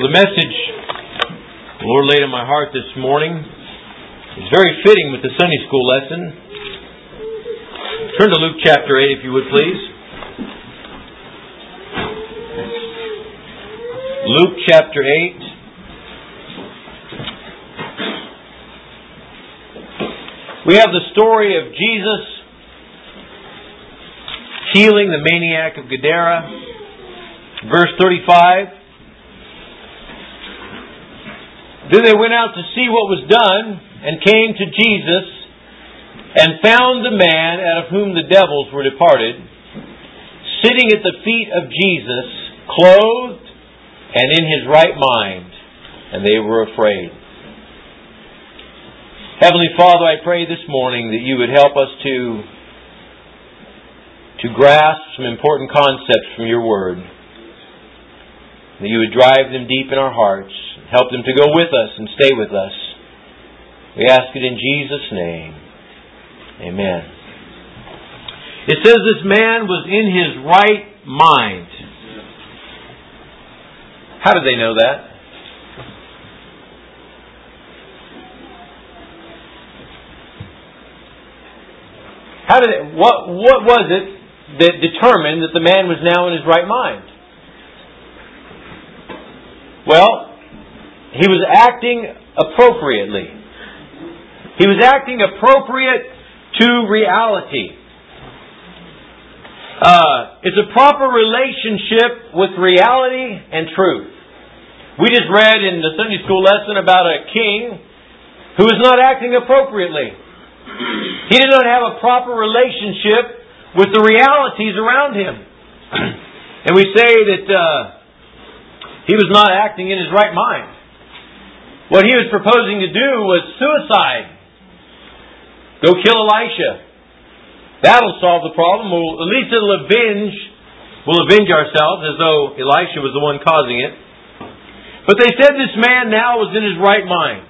Well, the message the Lord laid on my heart this morning is very fitting with the Sunday school lesson. Turn to Luke chapter 8, if you would, please. Luke chapter 8. We have the story of Jesus healing the maniac of Gadara. Verse 35. Then they went out to see what was done, and came to Jesus, and found the man out of whom the devils were departed, sitting at the feet of Jesus, clothed and in his right mind, and they were afraid. Heavenly Father, I pray this morning that you would help us to grasp some important concepts from your Word, that you would drive them deep in our hearts, help them to go with us and stay with us. We ask it in Jesus' name. Amen. It says this man was in his right mind. How did they know that? What was it that determined that the man was now in his right mind? Well, he was acting appropriately. He was acting appropriate to reality. It's a proper relationship with reality and truth. We just read in the Sunday school lesson about a king who was not acting appropriately. He did not have a proper relationship with the realities around him. And we say that he was not acting in his right mind. What he was proposing to do was suicide. Go kill Elisha. That'll solve the problem. At least we'll avenge ourselves, as though Elisha was the one causing it. But they said this man now was in his right mind.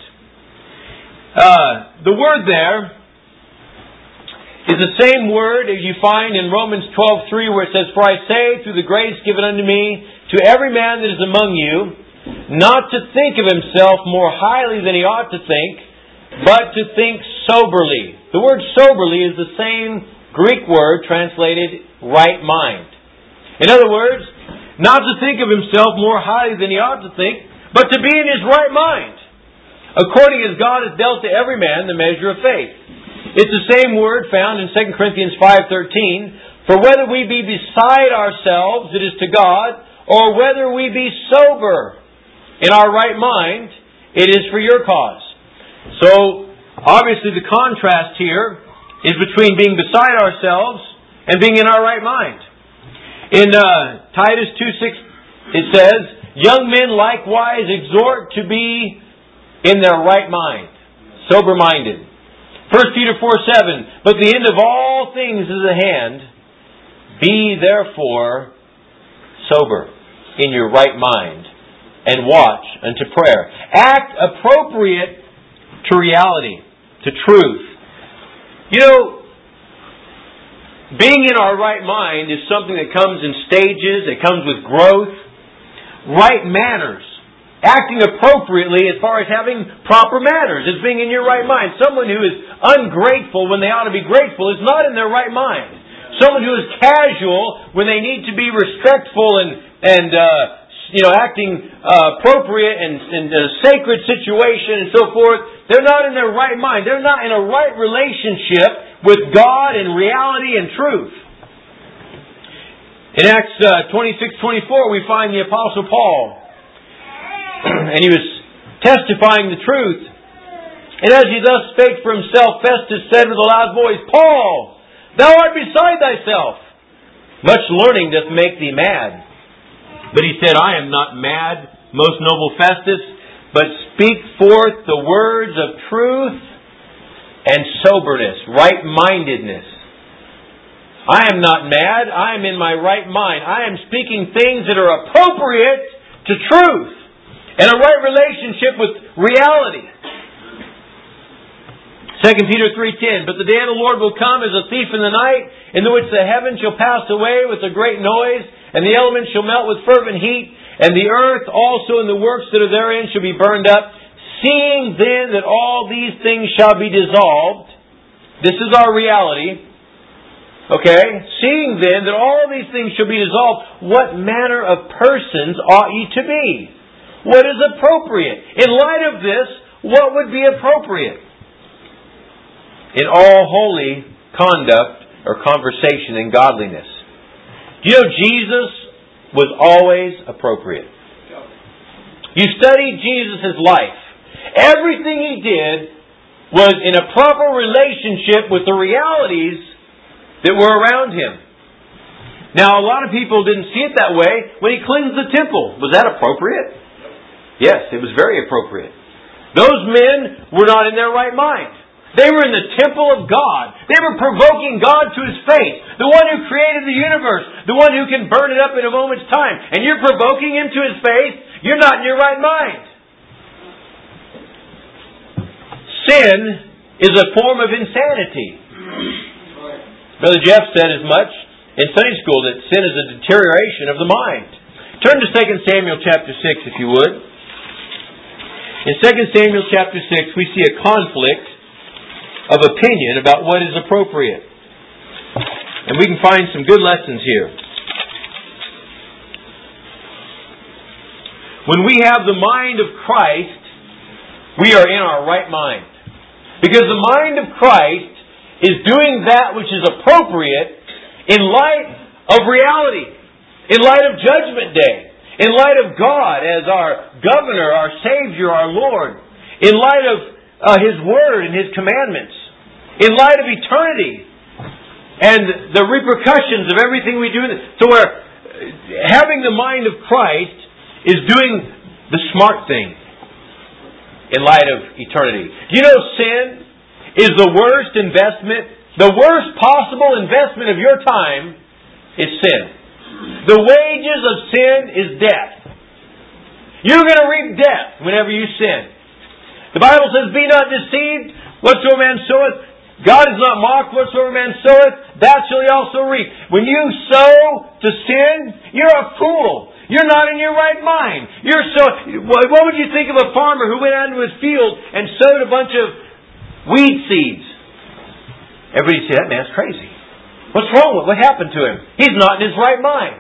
The word there is the same word as you find in Romans 12:3, where it says, "For I say, through the grace given unto me, to every man that is among you, not to think of himself more highly than he ought to think, but to think soberly." The word soberly is the same Greek word translated right mind. In other words, not to think of himself more highly than he ought to think, but to be in his right mind, according as God has dealt to every man the measure of faith. It's the same word found in 2 Corinthians 5:13, "For whether we be beside ourselves, it is to God, or whether we be sober in our right mind, it is for your cause." So, obviously the contrast here is between being beside ourselves and being in our right mind. In Titus 2:6 it says, "Young men likewise exhort to be in their right mind, sober-minded." 1 Peter 4:7, "But the end of all things is at hand. Be therefore sober in your right mind, and watch unto prayer." Act appropriate to reality, to truth. You know, being in our right mind is something that comes in stages, it comes with growth. Right manners, acting appropriately as far as having proper manners, is being in your right mind. Someone who is ungrateful when they ought to be grateful is not in their right mind. Someone who is casual when they need to be respectful and acting appropriate in a sacred situation and so forth, they're not in their right mind. They're not in a right relationship with God and reality and truth. In Acts 26:24 we find the Apostle Paul, and he was testifying the truth. And as he thus spake for himself, Festus said with a loud voice, "Paul, thou art beside thyself. Much learning doth make thee mad." But he said, "I am not mad, most noble Festus, but speak forth the words of truth and soberness," right-mindedness. I am not mad, I am in my right mind. I am speaking things that are appropriate to truth and a right relationship with reality. 2 Peter 3:10, "But the day of the Lord will come as a thief in the night, in which the heavens shall pass away with a great noise, and the elements shall melt with fervent heat, and the earth also and the works that are therein shall be burned up. Seeing then that all these things shall be dissolved, this is our reality. Okay? Seeing then that all these things shall be dissolved, what manner of persons ought ye to be? What is appropriate? In light of this, what would be appropriate? In all holy conduct or conversation and godliness. Do you know Jesus was always appropriate? You study Jesus' life. Everything He did was in a proper relationship with the realities that were around Him. Now, a lot of people didn't see it that way when He cleansed the temple. Was that appropriate? Yes, it was very appropriate. Those men were not in their right mind. They were in the temple of God. They were provoking God to His face. The one who created the universe. The one who can burn it up in a moment's time. And you're provoking Him to His face? You're not in your right mind. Sin is a form of insanity. Brother Jeff said as much in Sunday school that sin is a deterioration of the mind. Turn to 2 Samuel chapter 6 if you would. In 2 Samuel chapter 6 we see a conflict of opinion about what is appropriate. And we can find some good lessons here. When we have the mind of Christ, we are in our right mind. Because the mind of Christ is doing that which is appropriate in light of reality, in light of Judgment Day, in light of God as our Governor, our Savior, our Lord, in light of His Word and His commandments, in light of eternity and the repercussions of everything we do. So we're having the mind of Christ is doing the smart thing in light of eternity. You know, sin is the worst investment, the worst possible investment of your time is sin. The wages of sin is death. You're going to reap death whenever you sin. The Bible says, be not deceived, whatsoever man soweth, God is not mocked, whatsoever man soweth, that shall he also reap. When you sow to sin, you're a fool. You're not in your right mind. What would you think of a farmer who went out into his field and sowed a bunch of weed seeds? Everybody said, that man's crazy. What's wrong with him? What happened to him? He's not in his right mind.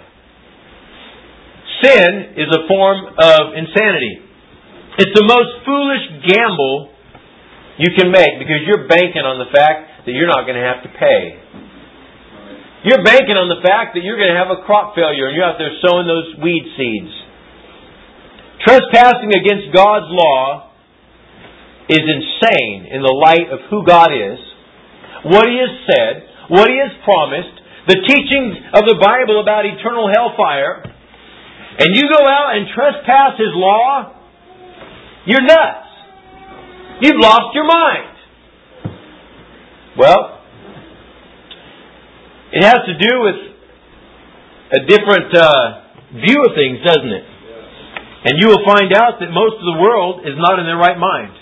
Sin is a form of insanity. It's the most foolish gamble you can make because you're banking on the fact that you're not going to have to pay. You're banking on the fact that you're going to have a crop failure and you're out there sowing those weed seeds. Trespassing against God's law is insane in the light of who God is, what He has said, what He has promised, the teachings of the Bible about eternal hellfire, and you go out and trespass His law, you're nuts. You've lost your mind. Well, it has to do with a different view of things, doesn't it? And you will find out that most of the world is not in their right mind.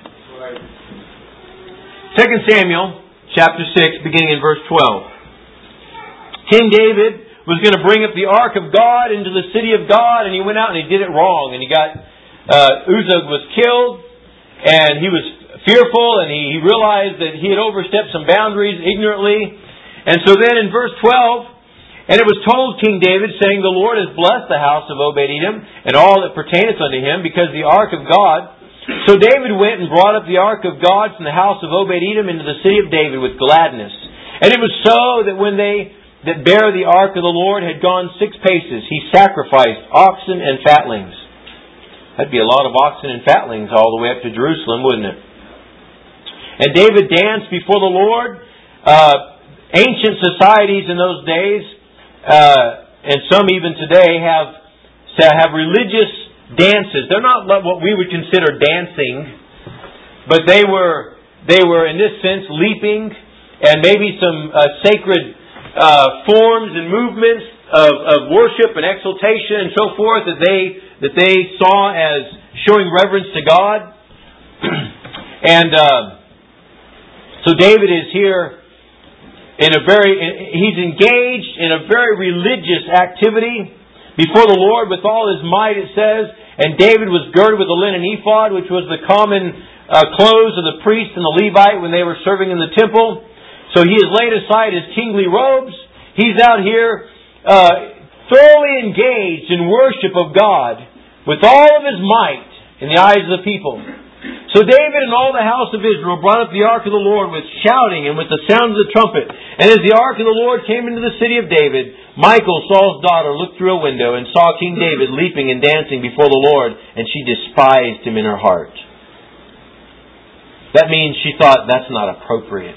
2 Samuel chapter 6, beginning in verse 12. King David was going to bring up the ark of God into the city of God, and he went out and he did it wrong. And he got Uzzah was killed, and he was fearful, and he realized that he had overstepped some boundaries ignorantly. And so then in verse 12, and it was told King David, saying, the Lord has blessed the house of Obed-Edom and all that pertaineth unto him, because the ark of God. So David went and brought up the ark of God from the house of Obed-Edom into the city of David with gladness. And it was so that when they that bare the ark of the Lord had gone 6 paces, he sacrificed oxen and fatlings. That'd be a lot of oxen and fatlings all the way up to Jerusalem, wouldn't it? And David danced before the Lord. Ancient societies in those days, and some even today, have religious dances. They're not what we would consider dancing, but they were in this sense leaping, and maybe some sacred forms and movements of worship and exaltation and so forth that they saw as showing reverence to God. And so David is here he's engaged in a very religious activity before the Lord with all his might, it says. And David was girded with a linen ephod, which was the common clothes of the priest and the Levite when they were serving in the temple. So he has laid aside his kingly robes. He's out here thoroughly engaged in worship of God with all of his might in the eyes of the people. So David and all the house of Israel brought up the ark of the Lord with shouting and with the sound of the trumpet. And as the ark of the Lord came into the city of David, Michal, Saul's daughter, looked through a window and saw King David leaping and dancing before the Lord, and she despised him in her heart. That means she thought, that's not appropriate.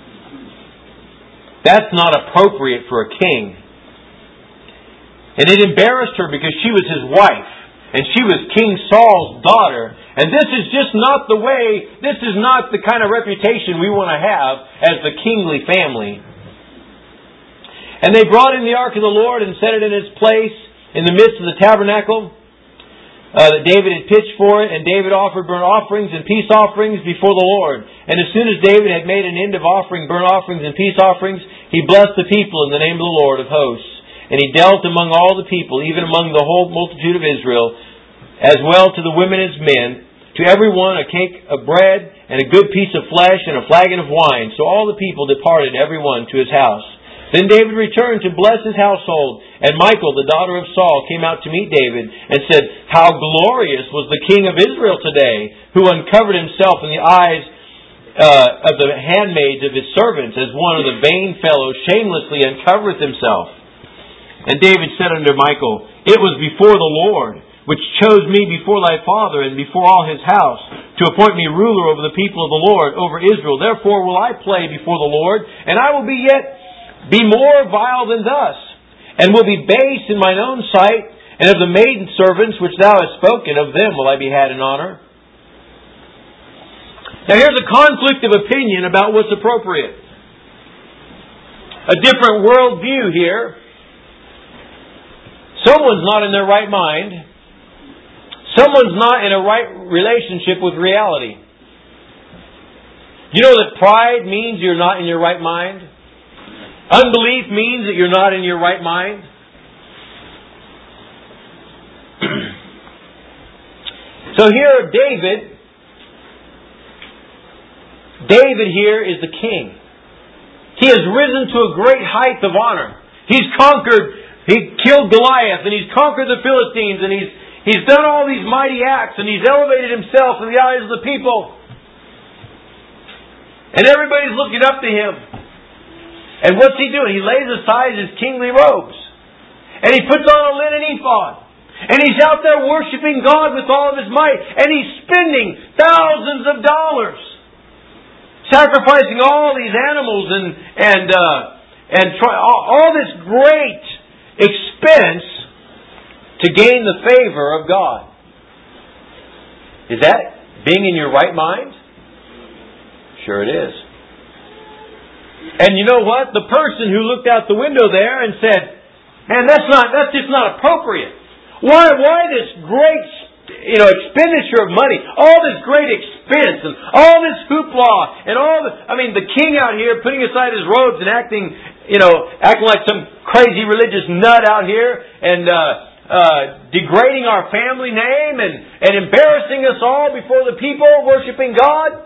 That's not appropriate for a king. And it embarrassed her because she was his wife. And she was King Saul's daughter. And this is just not the way, this is not the kind of reputation we want to have as the kingly family. And they brought in the ark of the Lord and set it in its place in the midst of the tabernacle that David had pitched for it. And David offered burnt offerings and peace offerings before the Lord. And as soon as David had made an end of offering burnt offerings and peace offerings, he blessed the people in the name of the Lord of hosts. And he dealt among all the people, even among the whole multitude of Israel, as well to the women as men, to every one a cake of bread and a good piece of flesh and a flagon of wine. So all the people departed, every one to his house. Then David returned to bless his household. And Michal, the daughter of Saul, came out to meet David and said, how glorious was the king of Israel today, who uncovered himself in the eyes of the handmaids of his servants, as one of the vain fellows shamelessly uncovereth himself. And David said unto Michal, it was before the Lord, which chose me before thy father and before all his house, to appoint me ruler over the people of the Lord, over Israel. Therefore will I play before the Lord, and I will be more vile than thus, and will be base in mine own sight, and of the maiden servants which thou hast spoken, of them will I be had in honor. Now here's a conflict of opinion about what's appropriate. A different worldview here. Someone's not in their right mind. Someone's not in a right relationship with reality. You know that pride means you're not in your right mind? Unbelief means that you're not in your right mind? So here, David here is the king. He has risen to a great height of honor. He's conquered. He killed Goliath, and he's conquered the Philistines, and he's done all these mighty acts, and he's elevated himself in the eyes of the people. And everybody's looking up to him. And what's he doing? He lays aside his kingly robes. And he puts on a linen ephod. And he's out there worshiping God with all of his might. And he's spending thousands of dollars, sacrificing all these animals and all this great expense to gain the favor of God. Is that being in your right mind? Sure it is. And you know what? The person who looked out the window there and said, man, that's just not appropriate. Why this great expenditure of money, all this great expense and all this hoopla and the king out here putting aside his robes and acting like some crazy religious nut out here and degrading our family name and embarrassing us all before the people worshiping God.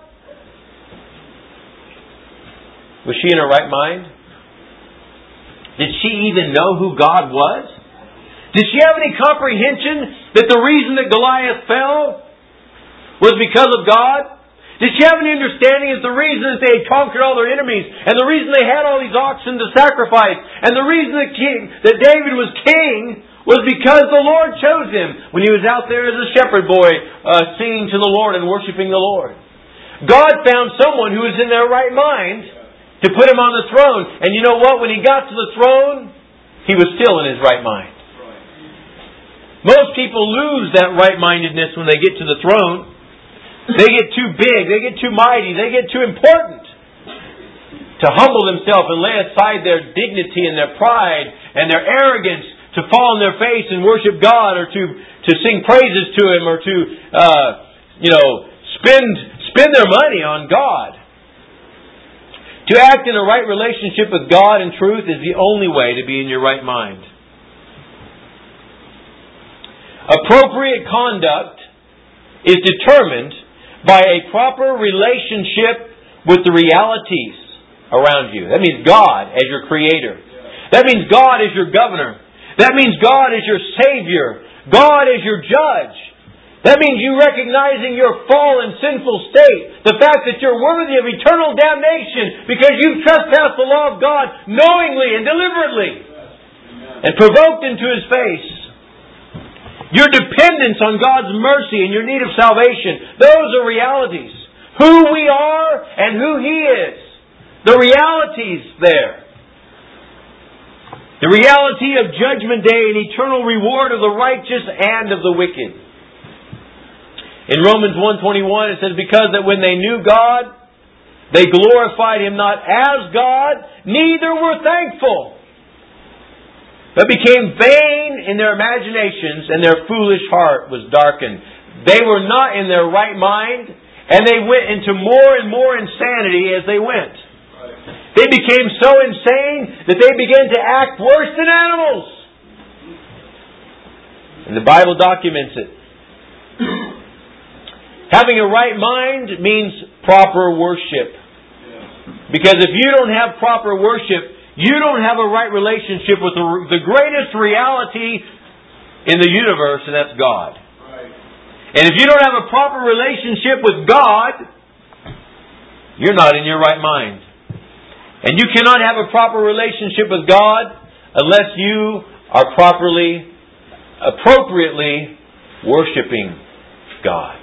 Was she in her right mind? Did she even know who God was? Did she have any comprehension that the reason that Goliath fell was because of God? Did she have any understanding that the reason that they had conquered all their enemies, and the reason they had all these oxen to sacrifice, and the reason that David was king was because the Lord chose him when he was out there as a shepherd boy singing to the Lord and worshiping the Lord? God found someone who was in their right mind to put him on the throne. And you know what? When he got to the throne, he was still in his right mind. Most people lose that right-mindedness when they get to the throne. They get too big. They get too mighty. They get too important to humble themselves and lay aside their dignity and their pride and their arrogance to fall on their face and worship God, or to sing praises to Him, or to spend their money on God. To act in a right relationship with God and truth is the only way to be in your right mind. Appropriate conduct is determined by a proper relationship with the realities around you. That means God as your creator. That means God as your governor. That means God as your Savior. God as your judge. That means you recognizing your fallen, sinful state. The fact that you're worthy of eternal damnation because you've trespassed the law of God knowingly and deliberately and provoked into His face. Your dependence on God's mercy and your need of salvation. Those are realities. Who we are and who He is. The realities there. The reality of Judgment Day and eternal reward of the righteous and of the wicked. In Romans 1:21 it says, because that when they knew God, they glorified Him not as God, neither were thankful, but became vain in their imaginations, and their foolish heart was darkened. They were not in their right mind, and they went into more and more insanity as they went. They became so insane that they began to act worse than animals. And the Bible documents it. Having a right mind means proper worship. Because if you don't have proper worship, you don't have a right relationship with the greatest reality in the universe, and that's God. And if you don't have a proper relationship with God, you're not in your right mind. And you cannot have a proper relationship with God unless you are appropriately worshiping God.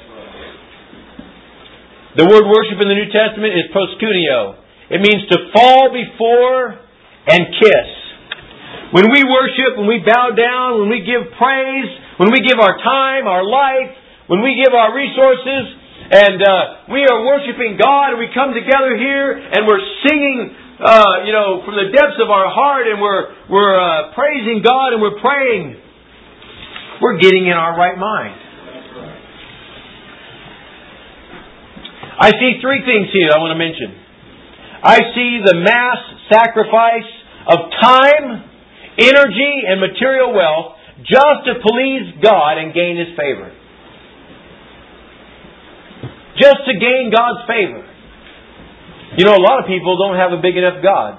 The word worship in the New Testament is proskuneo. It means to fall before and kiss. When we worship, when we bow down, when we give praise, when we give our time, our life, when we give our resources, and we are worshiping God, and we come together here, and we're singing, from the depths of our heart, and we're praising God, and we're praying. We're getting in our right mind. I see three things here I want to mention. I see the mass sacrifice of time, energy, and material wealth just to please God and gain His favor. Just to gain God's favor. You know, a lot of people don't have a big enough God.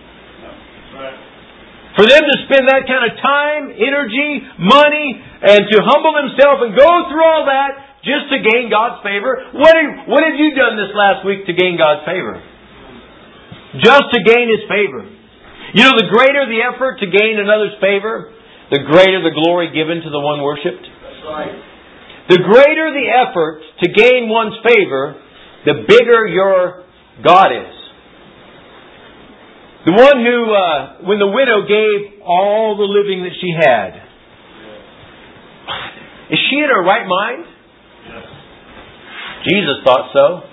For them to spend that kind of time, energy, money, and to humble themselves and go through all that just to gain God's favor. What have you done this last week to gain God's favor? Just to gain His favor. You know, the greater the effort to gain another's favor, the greater the glory given to the one worshipped. That's right. The greater the effort to gain one's favor, the bigger your God is. The one who, when the widow gave all the living that she had, is she in her right mind? Yes. Jesus thought so.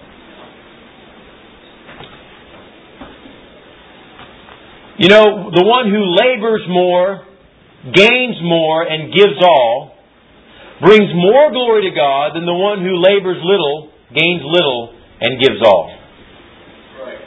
You know, the one who labors more, gains more, and gives all, brings more glory to God than the one who labors little, gains little, and gives all. Right.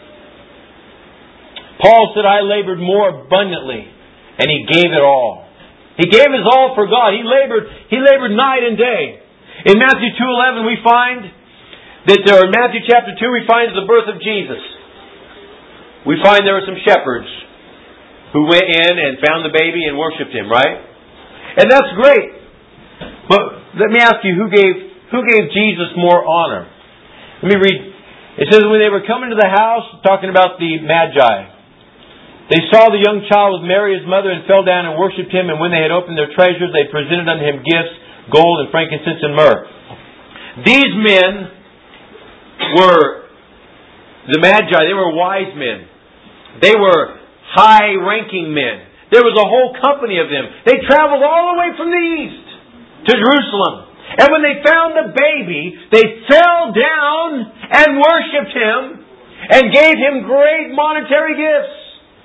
Paul said, I labored more abundantly, and he gave it all. He gave his all for God. He labored night and day. In Matthew 2:11 we find that, or in Matthew chapter 2 we find the birth of Jesus. We find there were some shepherds who went in and found the baby and worshipped Him, right? And that's great. But let me ask you, who gave Jesus more honor? Let me read. It says, when they were coming to the house, talking about the Magi, they saw the young child with Mary his mother and fell down and worshipped Him. And when they had opened their treasures, they presented unto Him gifts, gold and frankincense and myrrh. These men were the Magi. They were wise men. They were high-ranking men. There was a whole company of them. They traveled all the way from the east to Jerusalem. And when they found the baby, they fell down and worshipped Him and gave Him great monetary gifts.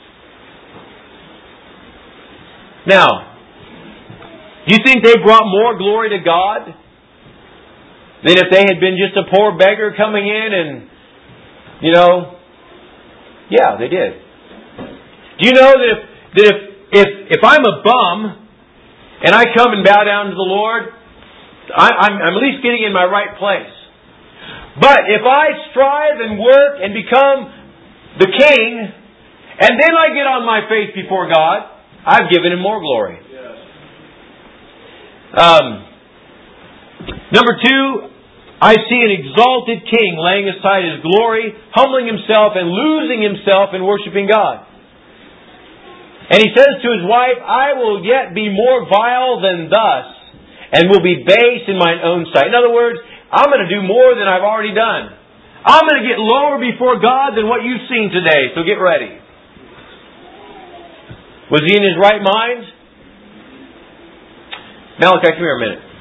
Now, do you think they brought more glory to God than if they had been just a poor beggar coming in and, yeah, they did. Do you know that if I'm a bum and I come and bow down to the Lord, I'm at least getting in my right place. But if I strive and work and become the king, and then I get on my face before God, I've given Him more glory. Number 2, I see an exalted king laying aside his glory, humbling himself and losing himself in worshiping God. And he says to his wife, I will yet be more vile than thus, and will be base in mine own sight. In other words, I'm going to do more than I've already done. I'm going to get lower before God than what you've seen today, so get ready. Was he in his right mind? Malachi, come here a minute.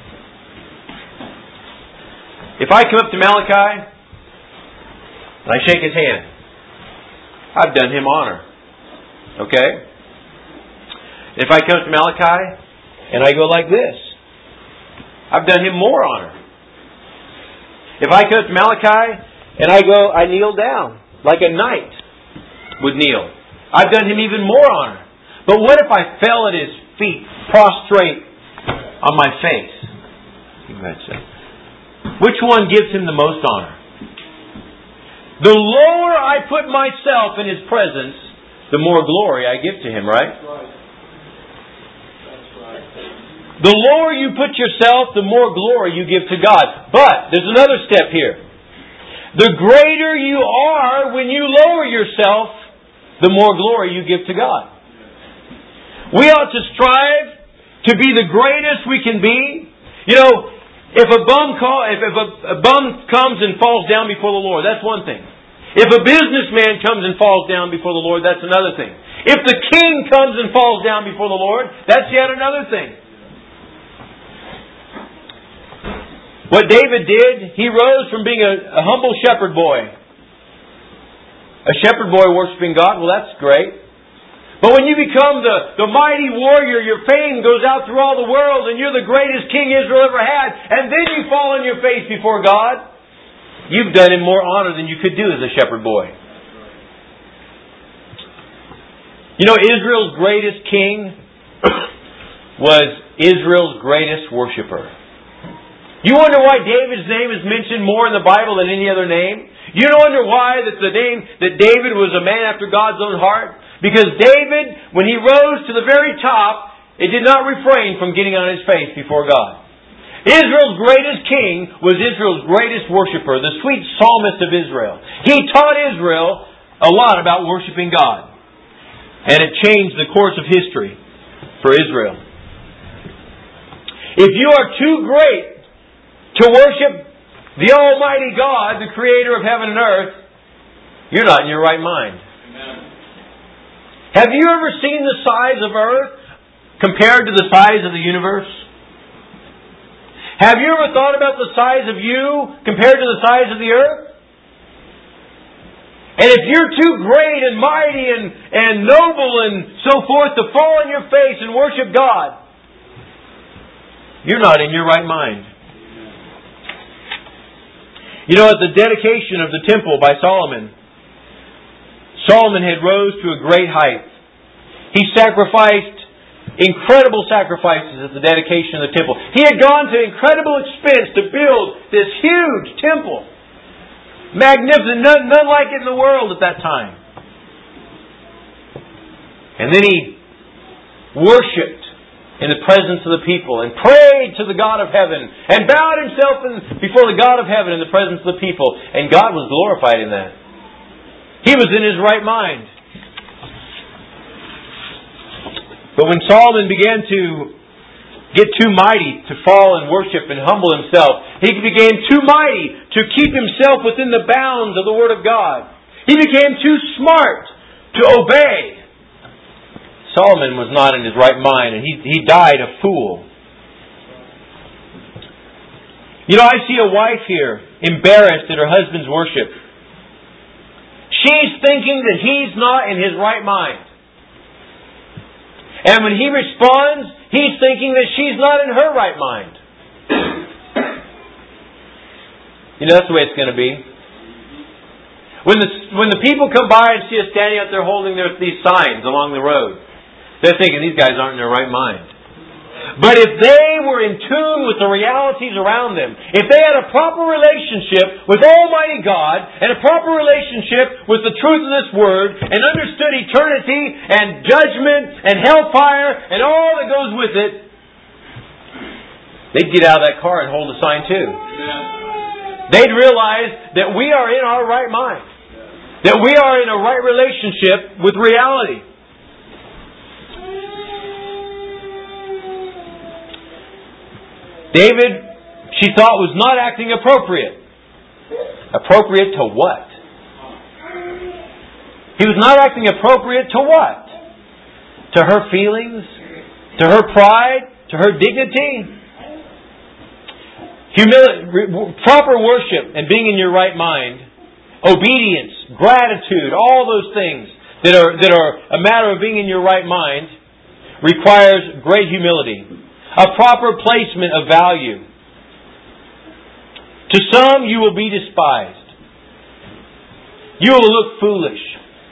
If I come up to Malachi and I shake his hand, I've done him honor. Okay? If I come to Malachi and I go like this, I've done him more honor. If I come to Malachi and I kneel down like a knight would kneel, I've done him even more honor. But what if I fell at his feet, prostrate on my face? Which one gives him the most honor? The lower I put myself in his presence, the more glory I give to him, right? The lower you put yourself, the more glory you give to God. But there's another step here. The greater you are when you lower yourself, the more glory you give to God. We ought to strive to be the greatest we can be. You know, if a bum comes and falls down before the Lord, that's one thing. If a businessman comes and falls down before the Lord, that's another thing. If the king comes and falls down before the Lord, that's yet another thing. What David did, he rose from being a humble shepherd boy. A shepherd boy worshiping God, well, that's great. But when you become the mighty warrior, your fame goes out through all the world, and you're the greatest king Israel ever had, and then you fall on your face before God, you've done Him more honor than you could do as a shepherd boy. You know, Israel's greatest king was Israel's greatest worshiper. You wonder why David's name is mentioned more in the Bible than any other name? You wonder why that David was a man after God's own heart? Because David, when he rose to the very top, it did not refrain from getting on his face before God. Israel's greatest king was Israel's greatest worshiper, the sweet psalmist of Israel. He taught Israel a lot about worshiping God. And it changed the course of history for Israel. If you are too great to worship the Almighty God, the Creator of heaven and earth, you're not in your right mind. Amen. Have you ever seen the size of earth compared to the size of the universe? Have you ever thought about the size of you compared to the size of the earth? And if you're too great and mighty and noble and so forth to fall on your face and worship God, you're not in your right mind. You know, at the dedication of the temple by Solomon had rose to a great height. He sacrificed incredible sacrifices at the dedication of the temple. He had gone to incredible expense to build this huge temple. Magnificent, none like it in the world at that time. And then he worshipped in the presence of the people and prayed to the God of heaven and bowed himself before the God of heaven in the presence of the people. And God was glorified in that. He was in his right mind. But when Solomon began to get too mighty to fall and worship and humble himself, he became too mighty to keep himself within the bounds of the Word of God. He became too smart to obey. Solomon was not in his right mind, and he died a fool. You know, I see a wife here embarrassed at her husband's worship. She's thinking that he's not in his right mind. And when he responds, he's thinking that she's not in her right mind. You know, that's the way it's going to be. When the people come by and see us standing out there holding these signs along the road, they're thinking these guys aren't in their right mind. But if they were in tune with the realities around them, if they had a proper relationship with Almighty God and a proper relationship with the truth of this Word and understood eternity and judgment and hellfire and all that goes with it, they'd get out of that car and hold a sign too. They'd realize that we are in our right mind. That we are in a right relationship with reality. David, she thought, was not acting appropriate. Appropriate to what? He was not acting appropriate to what? To her feelings? To her pride? To her dignity? Humility, proper worship and being in your right mind, obedience, gratitude, all those things that are a matter of being in your right mind requires great humility. A proper placement of value. To some you will be despised. You will look foolish.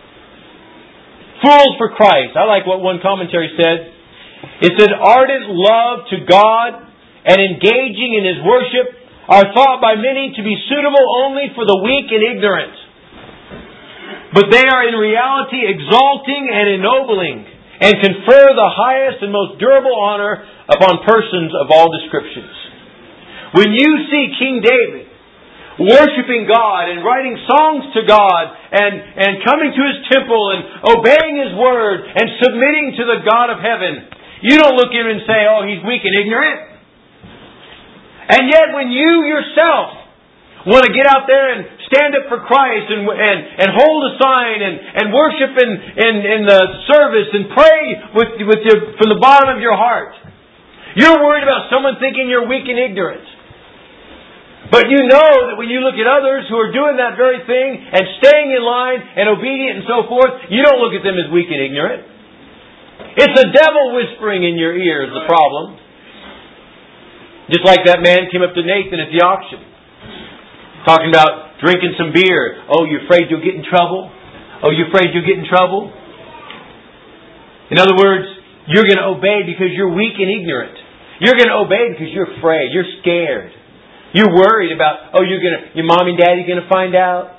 Fools for Christ. I like what one commentary said. It said, ardent love to God and engaging in His worship are thought by many to be suitable only for the weak and ignorant. But they are in reality exalting and ennobling and confer the highest and most durable honor upon persons of all descriptions. When you see King David worshiping God and writing songs to God and coming to His temple and obeying His word and submitting to the God of heaven, you don't look at him and say, oh, he's weak and ignorant. And yet when you yourself want to get out there and stand up for Christ and hold a sign and worship in the service and pray from the bottom of your heart, you're worried about someone thinking you're weak and ignorant. But you know that when you look at others who are doing that very thing and staying in line and obedient and so forth, you don't look at them as weak and ignorant. It's the devil whispering in your ear is the problem. Just like that man came up to Nathan at the auction, talking about drinking some beer. Oh, you're afraid you'll get in trouble? Oh, you're afraid you'll get in trouble? In other words, you're going to obey because you're weak and ignorant. You're going to obey because you're afraid. You're scared. You're worried about, your mom and daddy going to find out?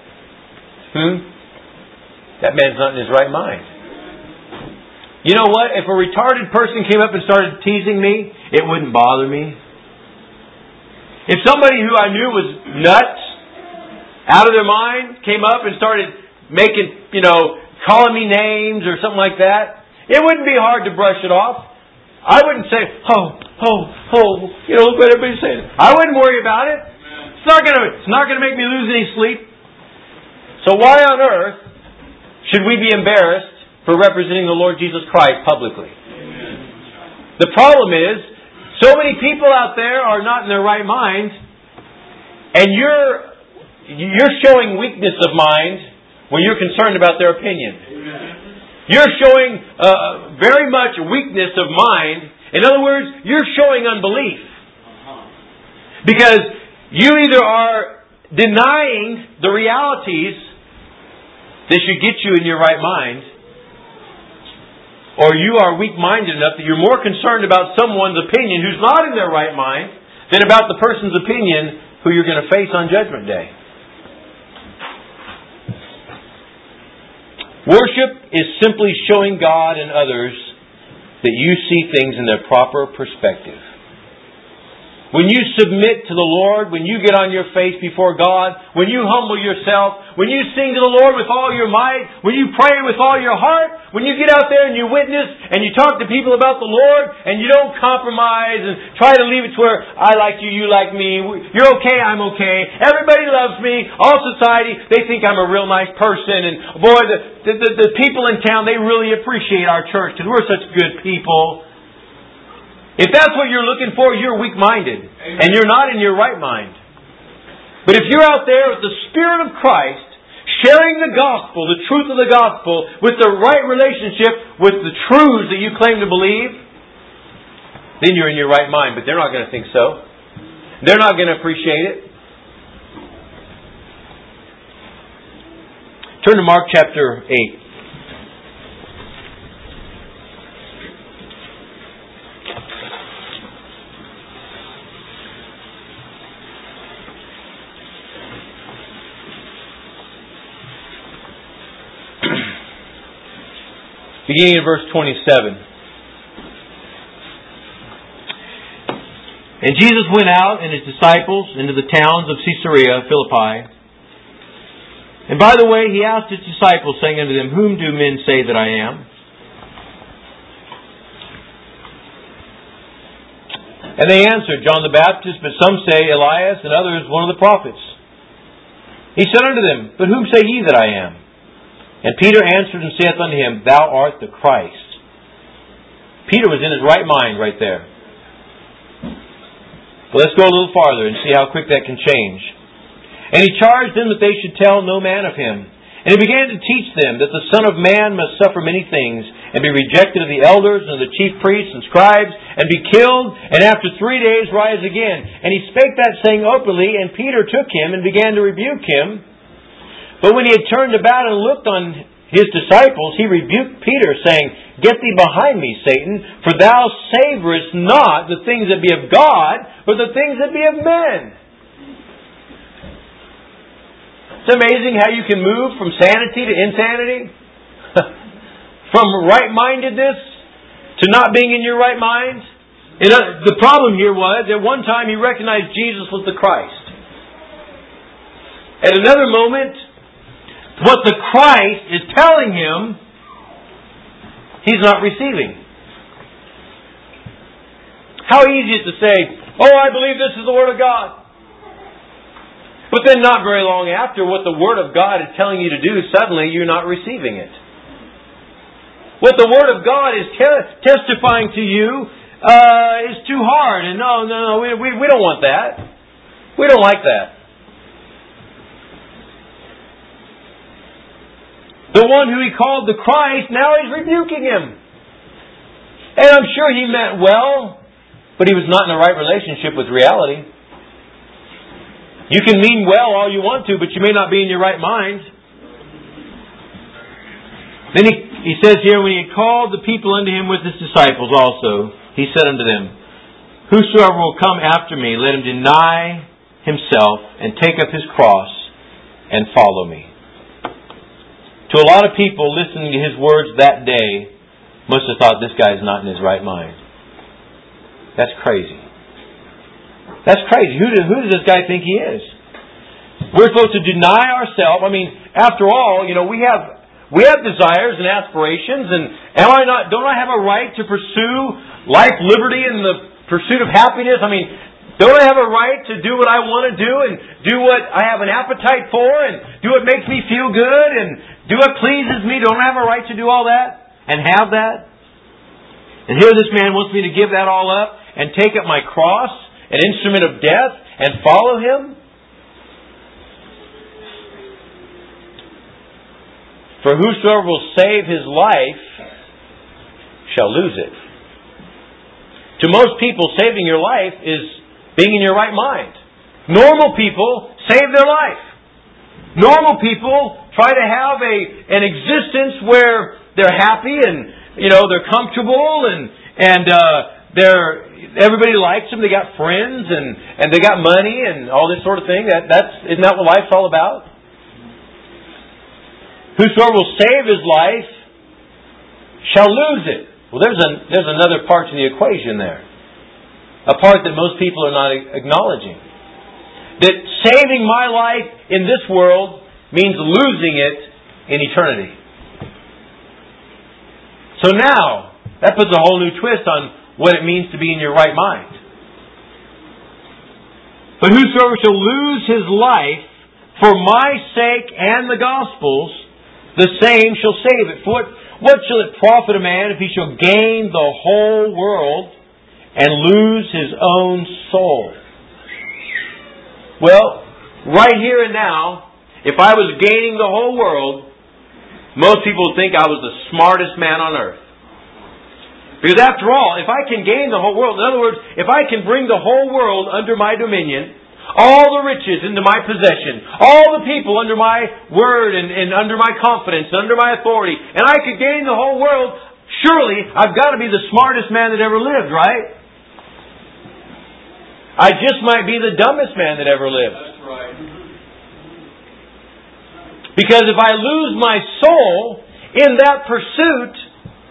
That man's not in his right mind. You know what? If a retarded person came up and started teasing me, it wouldn't bother me. If somebody who I knew was nuts, out of their mind, came up and started making, calling me names or something like that, it wouldn't be hard to brush it off. I wouldn't say, look what everybody's saying. I wouldn't worry about it. It's not going to make me lose any sleep. So why on earth should we be embarrassed for representing the Lord Jesus Christ publicly? The problem is, so many people out there are not in their right mind, and you're showing weakness of mind when you're concerned about their opinion. You're showing very much weakness of mind. In other words, you're showing unbelief. Because you either are denying the realities that should get you in your right mind, or you are weak-minded enough that you're more concerned about someone's opinion who's not in their right mind than about the person's opinion who you're going to face on Judgment Day. Worship is simply showing God and others that you see things in their proper perspective. When you submit to the Lord, when you get on your face before God, when you humble yourself, when you sing to the Lord with all your might, when you pray with all your heart, when you get out there and you witness and you talk to people about the Lord and you don't compromise and try to leave it to where I like you, you like me, you're okay, I'm okay, everybody loves me, all society, they think I'm a real nice person, and boy, the people in town, they really appreciate our church because we're such good people. If that's what you're looking for, you're weak-minded. Amen. And you're not in your right mind. But if you're out there with the Spirit of Christ, sharing the gospel, the truth of the gospel, with the right relationship with the truths that you claim to believe, then you're in your right mind. But they're not going to think so. They're not going to appreciate it. Turn to Mark chapter 8. beginning in verse 27. And Jesus went out and His disciples into the towns of Caesarea Philippi. And by the way, He asked His disciples, saying unto them, Whom do men say that I am? And they answered, John the Baptist, but some say Elias, and others one of the prophets. He said unto them, But whom say ye that I am? And Peter answered and saith unto Him, Thou art the Christ. Peter was in his right mind right there. But let's go a little farther and see how quick that can change. And He charged them that they should tell no man of Him. And He began to teach them that the Son of Man must suffer many things, and be rejected of the elders and of the chief priests and scribes, and be killed, and after 3 days rise again. And He spake that saying openly, and Peter took Him and began to rebuke him. But when he had turned about and looked on His disciples, He rebuked Peter, saying, Get thee behind me, Satan, for thou savorest not the things that be of God, but the things that be of men. It's amazing how you can move from sanity to insanity. From right-mindedness to not being in your right mind. The problem here was, at one time he recognized Jesus was the Christ. At another moment, what the Christ is telling him, he's not receiving. How easy it is to say, oh, I believe this is the Word of God. But then not very long after, what the Word of God is telling you to do, suddenly you're not receiving it. What the Word of God is testifying to you is too hard. And no, we don't want that. We don't like that. The one who he called the Christ, now he's rebuking him. And I'm sure he meant well, but he was not in the right relationship with reality. You can mean well all you want to, but you may not be in your right mind. Then he says here, when he had called the people unto him with his disciples also, he said unto them, Whosoever will come after me, let him deny himself and take up his cross and follow me. To a lot of people listening to his words that day, must have thought this guy's not in his right mind. That's crazy. That's crazy. Who does this guy think he is? We're supposed to deny ourselves. I mean, after all, we have desires and aspirations, and don't I have a right to pursue life, liberty, and the pursuit of happiness? I mean, don't I have a right to do what I want to do and do what I have an appetite for and do what makes me feel good and do what pleases me? Don't I have a right to do all that and have that? And here this man wants me to give that all up and take up my cross, an instrument of death, and follow him? For whosoever will save his life shall lose it. To most people, saving your life is being in your right mind. Normal people save their life. Normal people try to have an existence where they're happy and they're comfortable and everybody likes them. They got friends and they got money and all this sort of thing. Isn't that what life's all about? Whosoever will save his life shall lose it. Well, there's another part to the equation there. A part that most people are not acknowledging. That saving my life in this world means losing it in eternity. So now, that puts a whole new twist on what it means to be in your right mind. But whosoever shall lose his life for my sake and the gospel's, the same shall save it. For what shall it profit a man if he shall gain the whole world and lose his own soul? Well, right here and now, if I was gaining the whole world, most people would think I was the smartest man on earth. Because after all, if I can gain the whole world, in other words, if I can bring the whole world under my dominion, all the riches into my possession, all the people under my word and under my confidence, under my authority, and I could gain the whole world, surely I've got to be the smartest man that ever lived, right? I just might be the dumbest man that ever lived. That's right. Because if I lose my soul in that pursuit,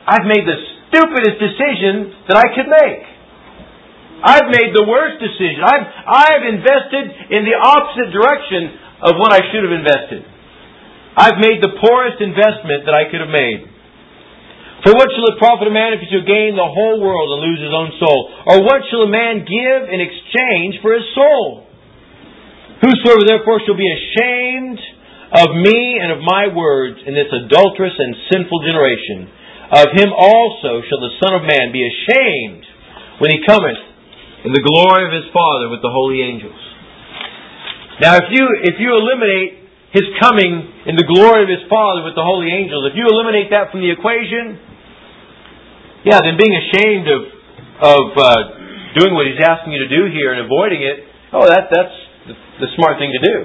I've made the stupidest decision that I could make. I've made the worst decision. I've invested in the opposite direction of what I should have invested. I've made the poorest investment that I could have made. For what shall it profit a man if he shall gain the whole world and lose his own soul? Or what shall a man give in exchange for his soul? Whosoever therefore shall be ashamed of me and of my words in this adulterous and sinful generation, of him also shall the Son of Man be ashamed when he cometh in the glory of His Father with the holy angels. Now if you eliminate His coming in the glory of His Father with the holy angels, if you eliminate that from the equation, then being ashamed of doing what He's asking you to do here and avoiding it, that's the smart thing to do.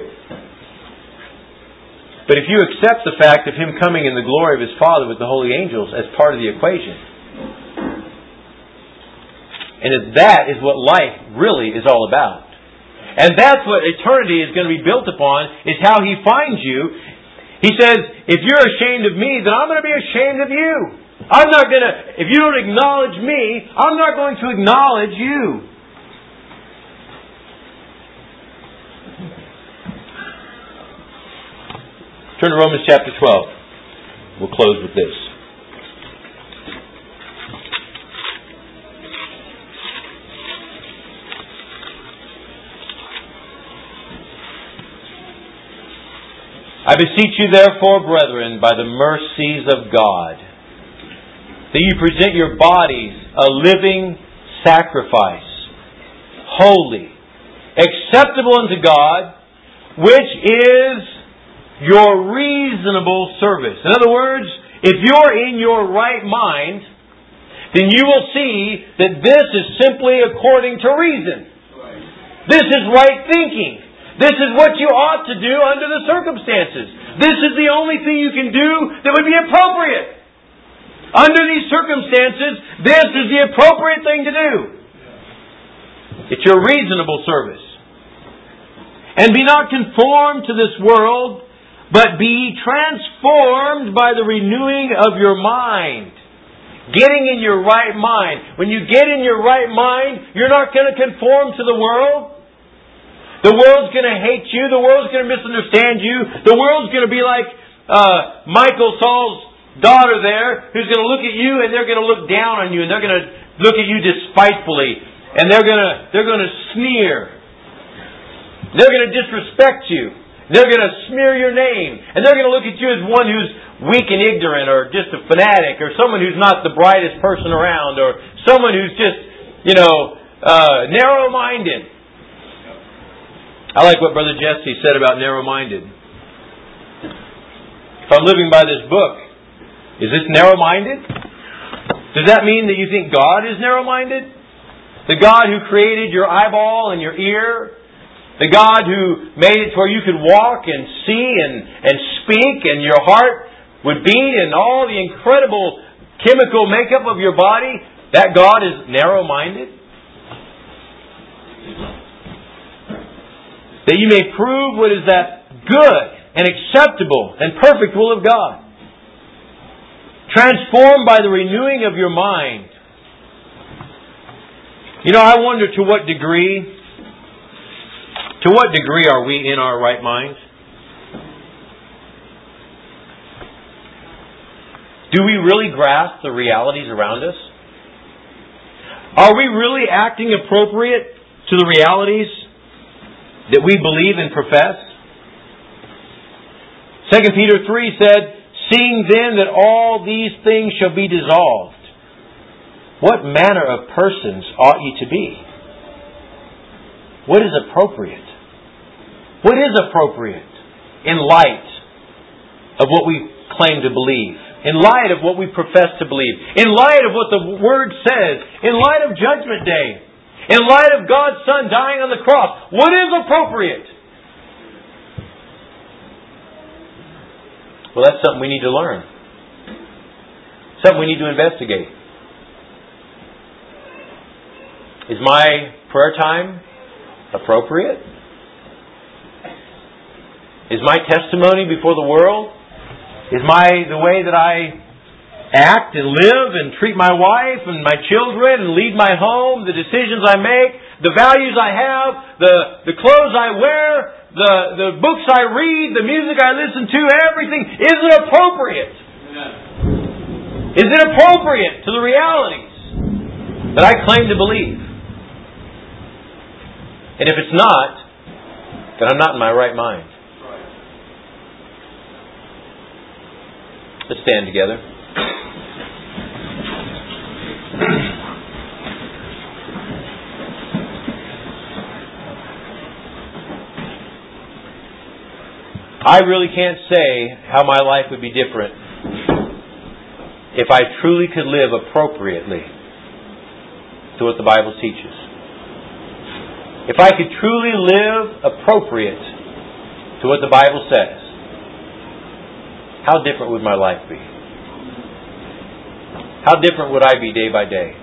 But if you accept the fact of Him coming in the glory of His Father with the holy angels as part of the equation, and that is what life really is all about. And that's what eternity is going to be built upon, is how He finds you. He says, if you're ashamed of me, then I'm going to be ashamed of you. If you don't acknowledge me, I'm not going to acknowledge you. Turn to Romans chapter 12. We'll close with this. I beseech you therefore, brethren, by the mercies of God, that you present your bodies a living sacrifice, holy, acceptable unto God, which is your reasonable service. In other words, if you're in your right mind, then you will see that this is simply according to reason. This is right thinking. This is what you ought to do under the circumstances. This is the only thing you can do that would be appropriate. Under these circumstances, this is the appropriate thing to do. It's your reasonable service. And be not conformed to this world, but be transformed by the renewing of your mind. Getting in your right mind. When you get in your right mind, you're not going to conform to the world. The world's going to hate you. The world's going to misunderstand you. The world's going to be like Michal, Saul's daughter there, who's going to look at you and they're going to look down on you and they're going to look at you despitefully and they're going to sneer. They're going to disrespect you. They're going to smear your name and they're going to look at you as one who's weak and ignorant or just a fanatic or someone who's not the brightest person around or someone who's just, narrow-minded. I like what Brother Jesse said about narrow-minded. If I'm living by this book, is this narrow-minded? Does that mean that you think God is narrow-minded? The God who created your eyeball and your ear? The God who made it to where you could walk and see and speak and your heart would beat and all the incredible chemical makeup of your body? That God is narrow-minded? That you may prove what is that good and acceptable and perfect will of God. Transformed by the renewing of your mind. I wonder to what degree are we in our right mind? Do we really grasp the realities around us? Are we really acting appropriate to the realities that we believe and profess? 2 Peter 3 said, seeing then that all these things shall be dissolved, what manner of persons ought ye to be? What is appropriate? What is appropriate in light of what we claim to believe? In light of what we profess to believe? In light of what the Word says? In light of Judgment Day? In light of God's Son dying on the cross? What is appropriate? Well, that's something we need to learn. Something we need to investigate. Is my prayer time appropriate? Is my testimony before the world? Is the way that I act and live and treat my wife and my children and lead my home, the decisions I make, the values I have, the clothes I wear, the books I read, the music I listen to, everything, is it appropriate? Is it appropriate to the realities that I claim to believe? And if it's not, then I'm not in my right mind. Let's stand together. I really can't say how my life would be different if I truly could live appropriately to what the Bible teaches. If I could truly live appropriate to what the Bible says, how different would my life be? How different would I be day by day?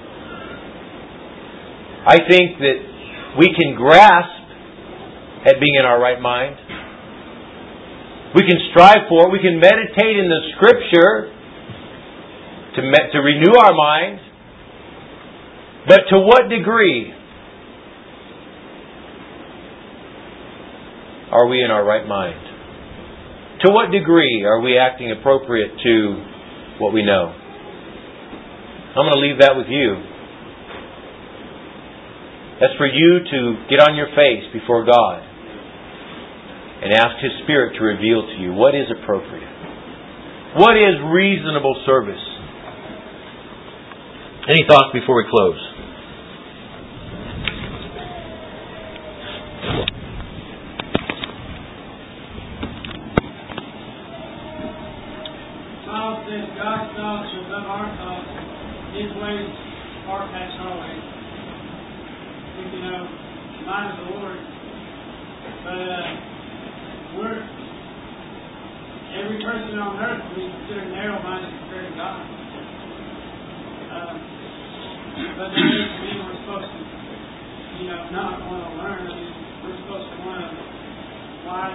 I think that we can grasp at being in our right mind. We can strive for it. We can meditate in the Scripture to renew our mind. But to what degree are we in our right mind? To what degree are we acting appropriate to what we know? I'm going to leave that with you. That's for you to get on your face before God and ask His Spirit to reveal to you what is appropriate. What is reasonable service? Any thoughts before we close? Paul says God's thoughts are above our thoughts. His ways are past our ways. You know, mine is the Lord. But every person on earth we consider narrow-minded compared to God. But that doesn't mean we're supposed to, not want to learn. I mean, we're supposed to want to wide